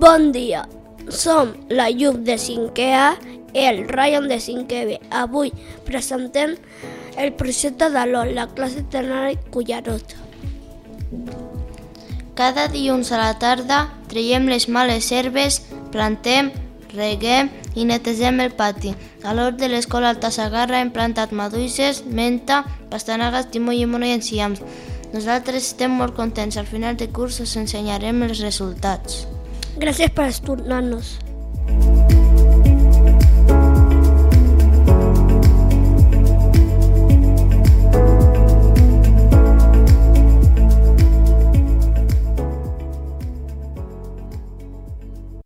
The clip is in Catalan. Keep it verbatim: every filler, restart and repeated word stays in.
Bon dia, som la Lluc de cinquè A i el Ryan de cinquè B. Avui presentem el projecte de l'O L, la classe ternària Cullerot. Cada dilluns a la tarda traiem les males herbes, plantem, reguem i netegem el pati. A l'hort de l'escola Alta-Segarra hem plantat maduixes, menta, pastanagues, timó, llimona i enciams. Nosaltres estem molt contents. Al final de curs us ensenyarem els resultats. Gràcies per escoltar-nos.